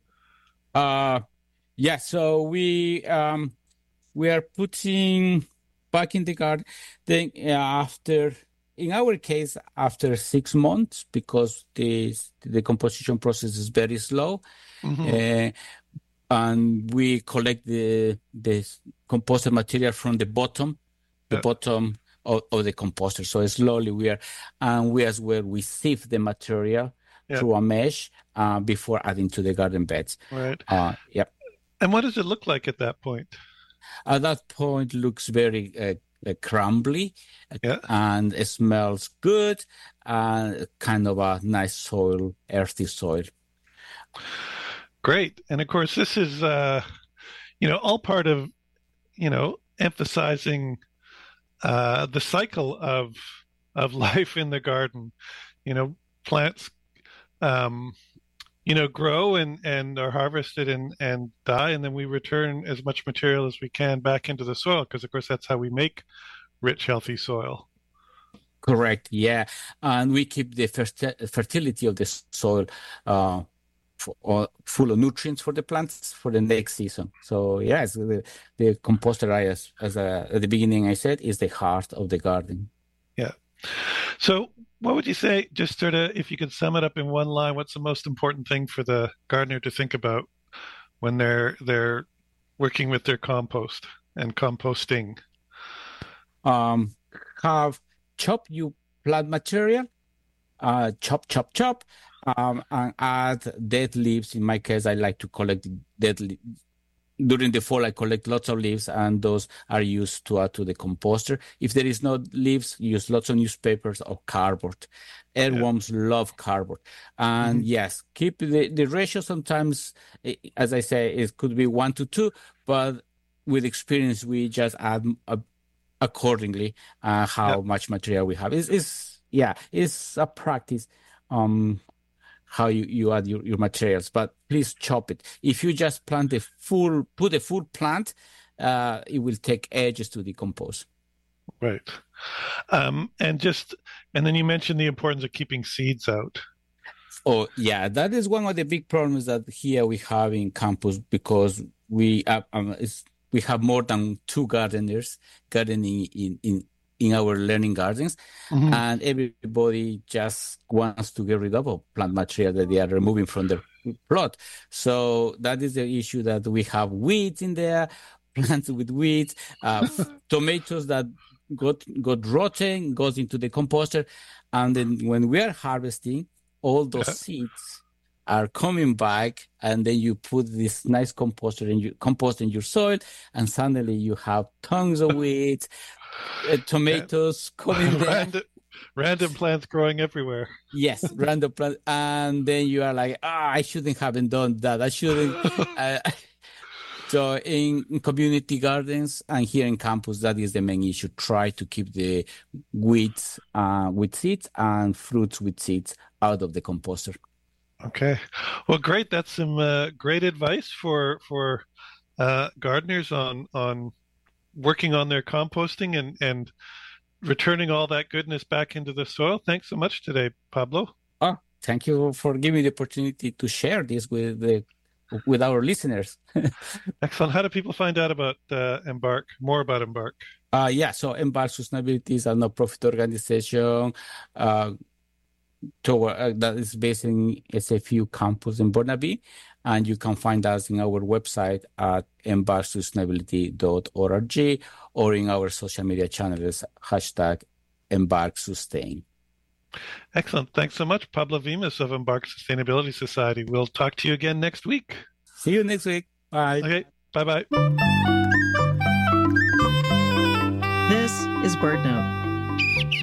S17: Uh yeah, so we um we are putting back in the garden then uh, after, in our case, after six months, because the the composition process is very slow. Mm-hmm. uh, and we collect the the composter material from the bottom the yeah. bottom of, of the composter. So slowly we are, and we as well we sieve the material Yep. through a mesh uh, before adding to the garden beds.
S3: Right.
S17: Uh, yep.
S3: And what does it look like at that point?
S17: At that point, looks very uh, uh, crumbly,
S3: yeah.
S17: and it smells good, and uh, kind of a nice soil, earthy soil.
S3: Great. And of course, this is, uh, you know, all part of, you know, emphasizing uh, the cycle of of life in the garden. You know, plants Um, you know, grow and, and are harvested and, and die, and then we return as much material as we can back into the soil, because, of course, that's how we make rich, healthy soil.
S17: Correct, yeah. And we keep the ferti- fertility of the soil uh, for, uh, full of nutrients for the plants for the next season. So, yes, the, the composter, as, as a, at the beginning I said, is the heart of the garden.
S3: Yeah. So what would you say, just sort of, if you could sum it up in one line, what's the most important thing for the gardener to think about when they're they're working with their compost and composting?
S17: Um, have chop your plant material, uh, chop, chop, chop, um, and add dead leaves. In my case, I like to collect dead leaves. During the fall, I collect lots of leaves, and those are used to add to the composter. If there is no leaves, use lots of newspapers or cardboard. Earworms yeah. love cardboard. And mm-hmm. yes, keep the, the ratio. Sometimes, as I say, it could be one to two, but with experience, we just add a, accordingly uh, how yeah. much material we have. It's, it's yeah, it's a practice. Um, how you, you add your, your materials, but please chop it. If you just plant a full, put a full plant, uh, it will take ages to decompose.
S3: Right. Um, and just and then you mentioned the importance of keeping seeds out.
S17: Oh, yeah, that is one of the big problems that here we have in campus because we have, um, it's, we have more than two gardeners gardening in, in, in our learning gardens, mm-hmm. and everybody just wants to get rid of plant material that they are removing from their plot. So that is the issue that we have weeds in there, plants with weeds, uh, tomatoes that got got rotten, goes into the composter, and then when we are harvesting, all those yeah. seeds are coming back, and then you put this nice composter in your compost in your soil, and suddenly you have tons of weeds, uh, tomatoes yeah. coming there.
S3: Random, random plants growing everywhere.
S17: Yes, random plants, and then you are like, ah, I shouldn't have done that. I shouldn't. uh, So in, in community gardens and here in campus, that is the main issue. Try to keep the weeds uh, with seeds and fruits with seeds out of the composter.
S3: Okay. Well, great. That's some uh, great advice for for uh, gardeners on on working on their composting and, and returning all that goodness back into the soil. Thanks so much today, Pablo.
S17: Oh, thank you for giving me the opportunity to share this with the with our listeners.
S3: Excellent. How do people find out about uh, Embark, more about Embark?
S17: Uh, yeah, so Embark Sustainability is a non-profit organization uh, toward, uh, that is based in S F U campus in Burnaby, and you can find us in our website at embark sustainability dot org or in our social media channels, hashtag Embark Sustain.
S3: Excellent. Thanks so much, Pablo Vimas of Embark Sustainability Society. We'll talk to you again next week.
S17: See you next week. Bye.
S3: Okay. Bye-bye.
S18: This is BirdNote.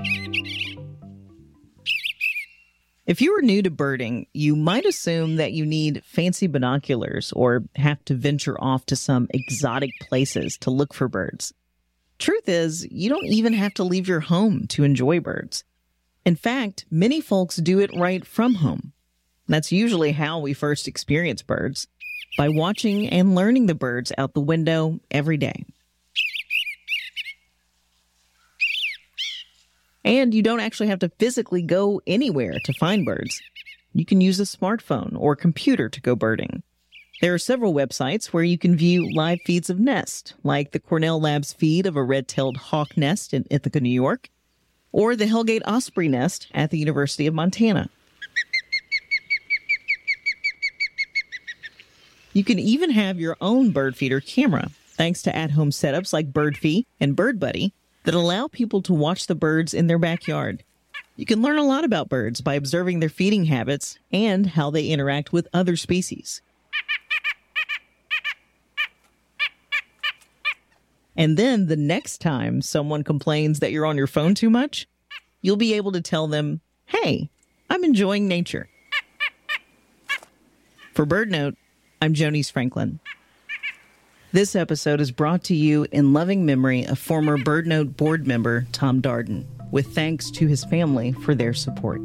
S18: If you are new to birding, you might assume that you need fancy binoculars or have to venture off to some exotic places to look for birds. Truth is, you don't even have to leave your home to enjoy birds. In fact, many folks do it right from home. That's usually how we first experience birds, by watching and learning the birds out the window every day. And you don't actually have to physically go anywhere to find birds. You can use a smartphone or computer to go birding. There are several websites where you can view live feeds of nests, like the Cornell Labs feed of a red-tailed hawk nest in Ithaca, New York, or the Hellgate Osprey nest at the University of Montana. You can even have your own bird feeder camera, thanks to at-home setups like BirdFeed and BirdBuddy that allow people to watch the birds in their backyard. You can learn a lot about birds by observing their feeding habits and how they interact with other species. And then the next time someone complains that you're on your phone too much, you'll be able to tell them, hey, I'm enjoying nature. For BirdNote, I'm Jonice Franklin. This episode is brought to you in loving memory of former BirdNote board member Tom Darden, with thanks to his family for their support.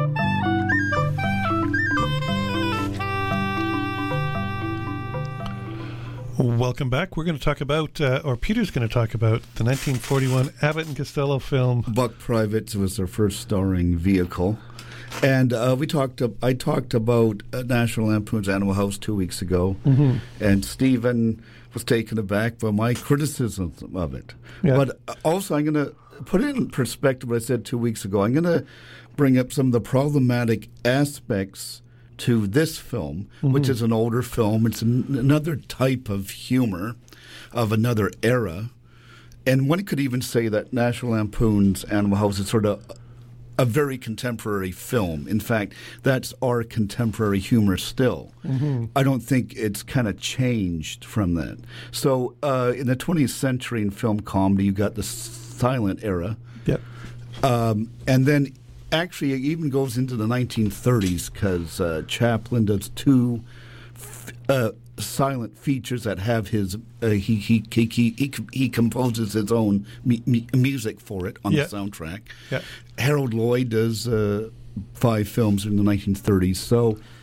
S3: Welcome back. We're going to talk about, uh, or Peter's going to talk about, the nineteen forty-one Abbott and Costello film.
S4: Buck Private was their first starring vehicle. And uh, we talked. Uh, I talked about uh, National Lampoon's Animal House two weeks ago, mm-hmm. and Stephen was taken aback by my criticism of it. Yeah. But also, I'm going to put it in perspective what I said two weeks ago. I'm going to bring up some of the problematic aspects to this film, mm-hmm. which is an older film. It's an, another type of humor of another era. And one could even say that National Lampoon's Animal House is sort of a very contemporary film. In fact, that's our contemporary humor still. Mm-hmm. I don't think it's kind of changed from that. So uh, in the twentieth century in film comedy, you got the silent era.
S3: Yep.
S4: Um, and then actually it even goes into the nineteen thirties because uh, Chaplin does two f- uh, silent features that have his uh, he, he he he he he composes his own mu- mu- music for it on yeah. the soundtrack.
S3: Yeah.
S4: Harold Lloyd does uh, five films in the nineteen thirties. So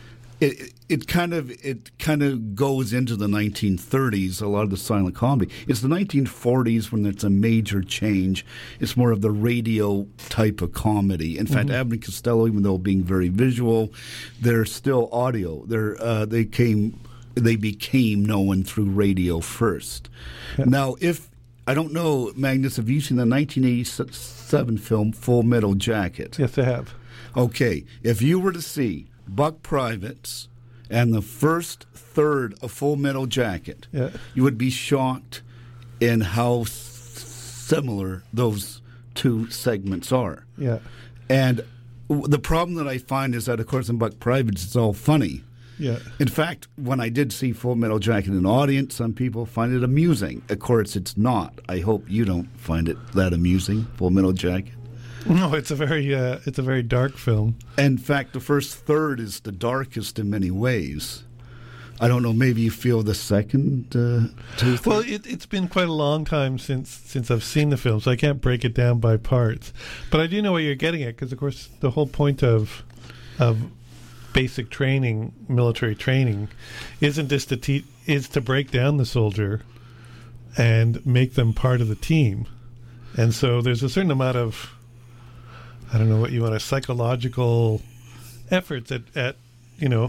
S4: it it kind of it kind of goes into the nineteen thirties. A lot of the silent comedy. It's the nineteen forties when it's a major change. It's more of the radio type of comedy. In fact,
S3: Mhm.
S4: Abbott and Costello, even though being very visual, they're still audio. They're uh, they came they became known through radio first. Now, if I don't know, Magnus, have you seen the nineteen eighty-seven film Full Metal Jacket?
S3: Yes, I have. Okay,
S4: if you were to see Buck Privates and the first third of Full Metal Jacket,
S3: Yeah.
S4: you would be shocked in how s- similar those two segments are.
S3: Yeah.
S4: And w- the problem that I find is that, of course, in Buck Privates, it's all funny.
S3: Yeah.
S4: In fact, when I did see Full Metal Jacket in an audience, some people find it amusing. Of course, it's not. I hope you don't find it that amusing, Full Metal Jacket.
S3: No, it's a very uh, it's a very dark film.
S4: In fact, the first third is the darkest in many ways. I don't know. Maybe you feel the second. Uh, two,
S3: Well, it, it's been quite a long time since since I've seen the film, so I can't break it down by parts. But I do know what you're getting at, because of course the whole point of of basic training, military training, isn't just to te- is to break down the soldier and make them part of the team. And so there's a certain amount of, I don't know what you want, a psychological efforts at, at you know,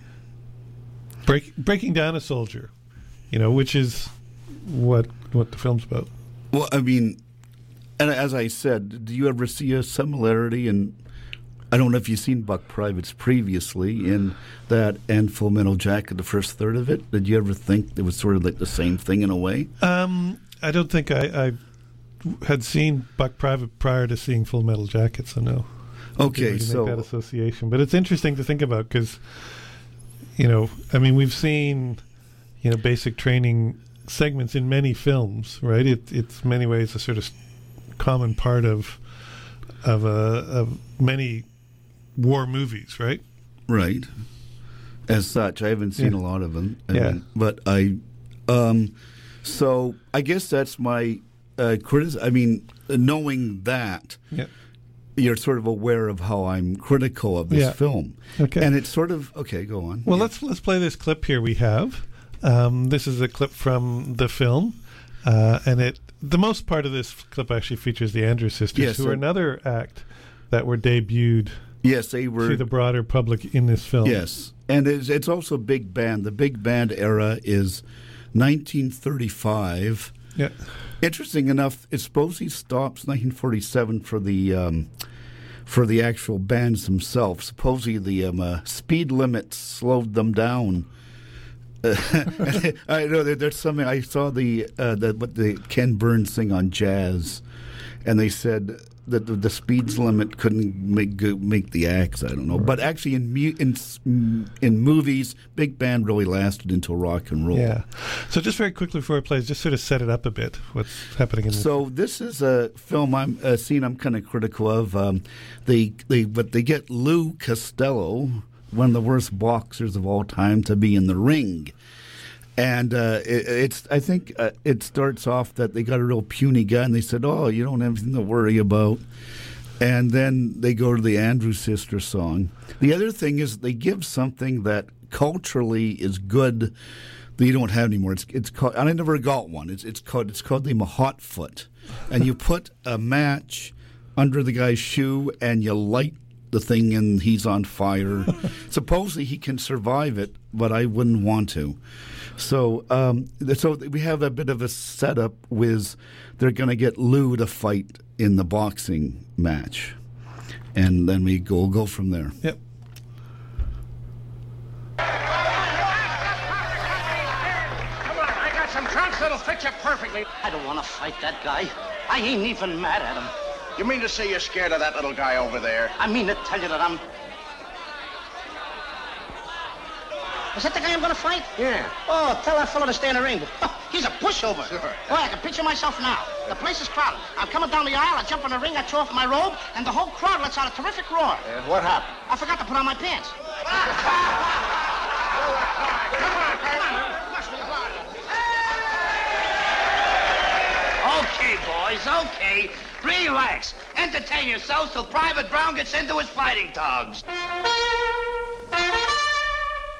S3: break, breaking down a soldier, you know, which is what what the film's about.
S4: Well, I mean, and as I said, do you ever see a similarity in, I don't know if you've seen Buck Privates previously, in that and Full Metal Jacket, the first third of it? Did you ever think it was sort of like the same thing in a way?
S3: Um, I don't think I, I had seen Buck Private prior to seeing Full Metal Jacket, so no.
S4: Okay,
S3: Didn't really
S4: so-
S3: make that association, but it's interesting to think about because, you know, I mean, we've seen, you know, basic training segments in many films, right? It, it's in many ways a sort of common part of of uh, of many war movies, right?
S4: Right. As such, I haven't seen
S3: Yeah.
S4: a lot of them. I
S3: Yeah.
S4: mean, but I, um, so I guess that's my uh, criticism. I mean, knowing that,
S3: Yeah.
S4: you're sort of aware of how I'm critical of this
S3: Yeah.
S4: film.
S3: Okay.
S4: And it's sort of, okay, go on.
S3: Well, let's let's play this clip here we have. Um, this is a clip from the film, uh, and it the most part of this clip actually features the Andrews Sisters,
S4: Yes,
S3: who are
S4: uh,
S3: another act that were debuted.
S4: Yes, they were
S3: to the broader public in this film.
S4: Yes, and it's, it's also big band. The big band era is nineteen thirty-five.
S3: Yeah.
S4: Interesting enough, it's supposed he stops nineteen forty-seven for the um, for the actual bands themselves. Supposedly the um, uh, speed limits slowed them down. I know there, there's something I saw the uh, the what the Ken Burns thing on Jazz, and they said that the, the speeds limit couldn't make go- make the acts. I don't know, but actually in mu- in in movies, big band really lasted until rock and roll.
S3: Yeah. So just very quickly before it plays, just sort of set it up a bit. What's happening in this?
S4: So this is a film I'm a scene I'm kind of critical of. Um, they they but they get Lou Costello, one of the worst boxers of all time, to be in the ring. And uh, it, it's, I think uh, it starts off that they got a real puny guy, and they said, "Oh, you don't have anything to worry about." And then they go to the Andrews Sister song. The other thing is they give something that culturally is good that you don't have anymore. It's it's called, and I never got one. It's it's called it's called the Mahat foot, and you put a match under the guy's shoe and you light the thing and he's on fire. Supposedly he can survive it, but I wouldn't want to. So, um, so we have a bit of a setup with they're going to get Lou to fight in the boxing match, and then we go go from there.
S3: Yep.
S19: Come on, I got some trunks that'll fit you perfectly.
S20: I don't want to fight that guy. I ain't even mad at him.
S19: You mean to say you're scared of that little guy over there?
S20: I mean to tell you that I'm... Is that the guy I'm going to fight?
S19: Yeah.
S20: Oh, tell that fellow to stay in the ring. Oh, he's a pushover.
S19: Sure.
S20: Oh, I can picture myself now. The place is crowded. I'm coming down the aisle, I jump in the ring, I throw off my robe, and the whole crowd lets out a terrific roar.
S19: And what happened?
S20: I forgot to put on my pants. Okay, boys, okay. Relax. Entertain yourselves till Private Brown gets into his fighting togs.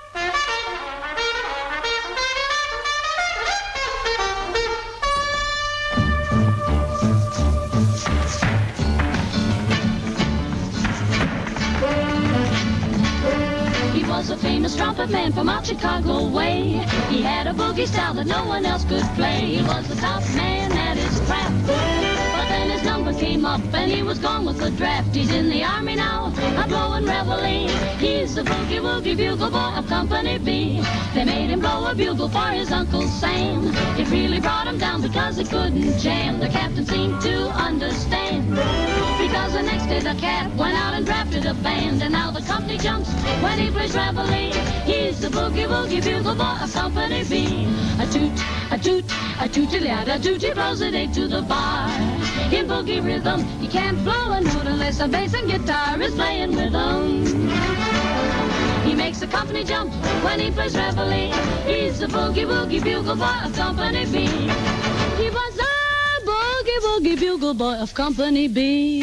S21: a strumpet man from out Chicago way. He had a boogie style that no one else could play. He was the top man at his craft. But then his number came up and he was gone with the draft. He's in the army now, a blowing reveille. He's the boogie woogie bugle boy of Company B. They made him blow a bugle for his Uncle Sam. It really brought him down because he couldn't jam. The captain seemed to understand, because the next day the cat went out and drafted a band. And now the company jumps when he plays reveille. He's the boogie woogie bugle boy of Company B. A toot, a toot, a tooty-lad, a toot, he blows it eight to the bar. In boogie rhythm, he can't blow a note unless a bass and guitar is playing with him. He makes the company jump when he plays reveille. He's the boogie woogie bugle boy of Company B. He was the boogie woogie bugle boy of Company B.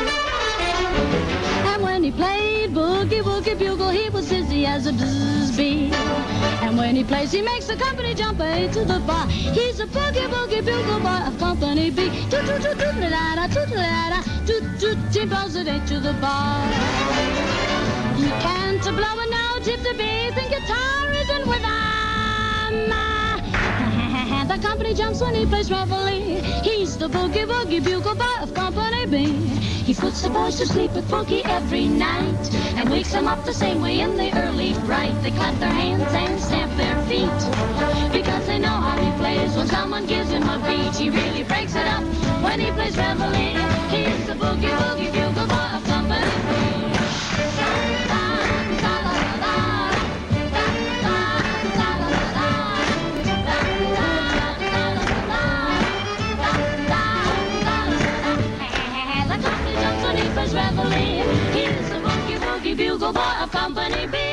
S21: And when he played boogie woogie bugle, he was dizzy as a bzzz bee. And when he plays, he makes the company jump eight to the bar. He's a boogie woogie bugle boy of Company B. Toot toot toot toot la da toot la da toot toot. He blows it eight to the bar. You can't blow a note if the bass and guitar isn't with him. The company jumps when he plays reveille. He's the boogie woogie bugle boy of Company B. He puts the boys to sleep with boogie every night and wakes them up the same way in the early bright. They clap their hands and stamp their feet because they know how he plays. When someone gives him a beat, he really breaks it up when he plays reveille. He's the boogie woogie bugle boy of Company B. Reveille. He's the boogie woogie bugle boy of Company B.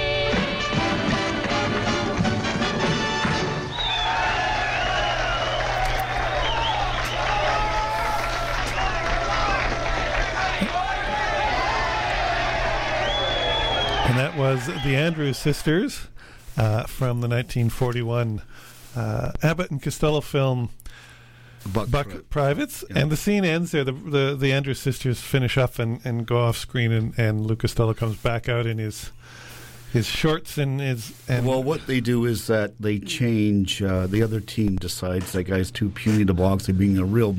S3: And that was the Andrews Sisters uh, from the nineteen forty-one uh, Abbott and Costello film Buck, Buck Pri- Privates, yeah. And the scene ends there. The the, the Andrews Sisters finish up and, and go off screen, and, and Lou Costello comes back out in his his shorts and his. And
S4: well, what they do is that they change. Uh, the other team decides that guy's too puny to box. They bring a real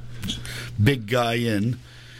S4: big guy in,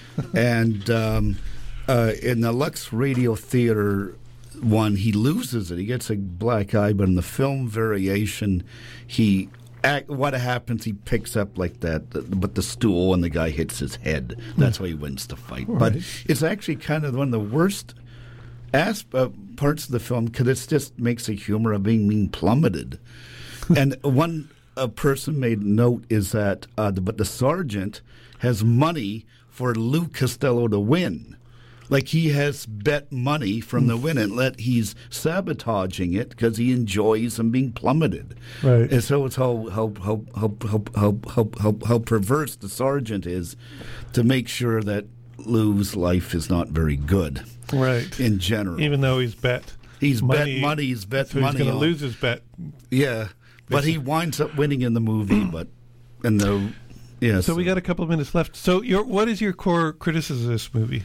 S4: and um, uh, in the Lux Radio Theater one, he loses it. He gets a black eye, but in the film variation, he. What happens, he picks up like that, but the stool, and the guy hits his head. That's why he wins the fight. Right. But it's actually kind of one of the worst asp- uh, parts of the film because it just makes the humor of being being plummeted. And one uh, person made note is that, uh, the, but the sergeant has money for Lou Costello to win. Like he has bet money from the win, and let he's sabotaging it because he enjoys him being plummeted.
S3: Right.
S4: And so it's how how how how how how how, how, how perverse the sergeant is to make sure that Lou's life is not very good.
S3: Right.
S4: In general,
S3: even though he's bet
S4: he's
S3: money,
S4: bet money, he's bet
S3: so
S4: money.
S3: He's going to lose his bet.
S4: Yeah, but he winds up winning in the movie. But in the yeah.
S3: So we got a couple of minutes left. So your what is your core criticism of this movie?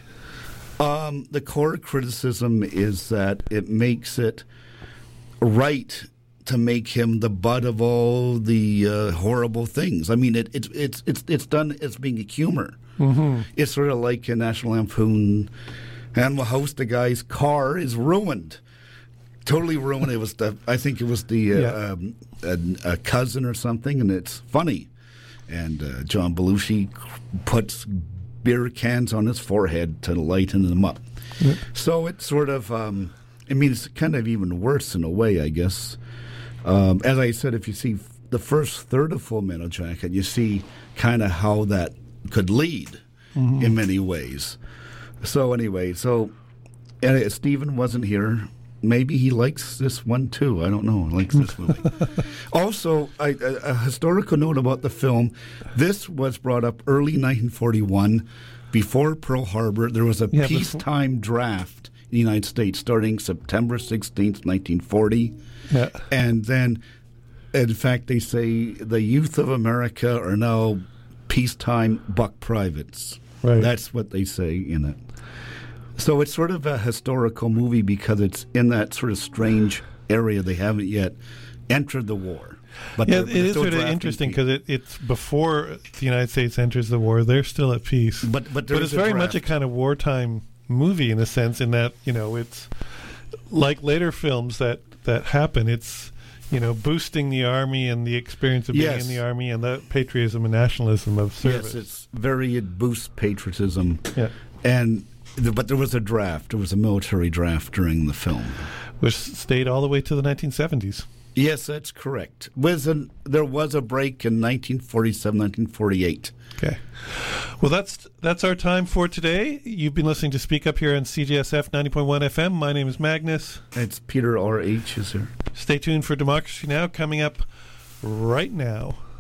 S4: Um, the core criticism is that it makes it right to make him the butt of all the uh, horrible things. I mean, it, it's it's it's it's done as being a humor.
S3: Mm-hmm.
S4: It's sort of like in National Lampoon, Animal House. The guy's car is ruined, totally ruined. It was the I think it was the uh,
S3: Yeah.
S4: um, a, a cousin or something, and it's funny. And uh, John Belushi puts beer cans on his forehead to lighten them up.
S3: Yep.
S4: So it's sort of, um, I mean, it's kind of even worse in a way, I guess. Um, as I said, if you see f- the first third of Full Metal Jacket, you see kind of how that could lead
S3: Mhm.
S4: in many ways. So anyway, so uh, Stephen wasn't here. Maybe he likes this one too. I don't know. He likes this movie. Also, I, a, a historical note about the film. This was brought up early nineteen forty-one, before Pearl Harbor. There was a
S3: Yeah,
S4: peacetime draft in the United States starting September sixteenth, nineteen forty.
S3: Yeah.
S4: And then, in fact, they say the youth of America are now peacetime buck privates.
S3: Right.
S4: That's what they say in it. So it's sort of a historical movie because it's in that sort of strange area. They haven't yet entered the war. But
S3: yeah, it is sort of interesting because it, it's before the United States enters the war. They're still at peace.
S4: But but,
S3: but it's very much a kind of wartime movie in a sense, in that, you know, it's like later films that, that happen. It's, you know, boosting the army and the experience of being
S4: yes.
S3: in the army and the patriotism and nationalism of service.
S4: Yes, it's very, it boosts patriotism.
S3: Yeah.
S4: And but there was a draft. There was a military draft during the film,
S3: which stayed all the way to the nineteen seventies.
S4: Yes, that's correct. Was an, there was a break in nineteen forty-seven, nineteen forty-eight.
S3: Okay. Well, that's that's our time for today. You've been listening to Speak Up here on C J S F ninety point one F M. My name is Magnus.
S4: It's Peter R H is here.
S3: Stay tuned for Democracy Now! Coming up right now.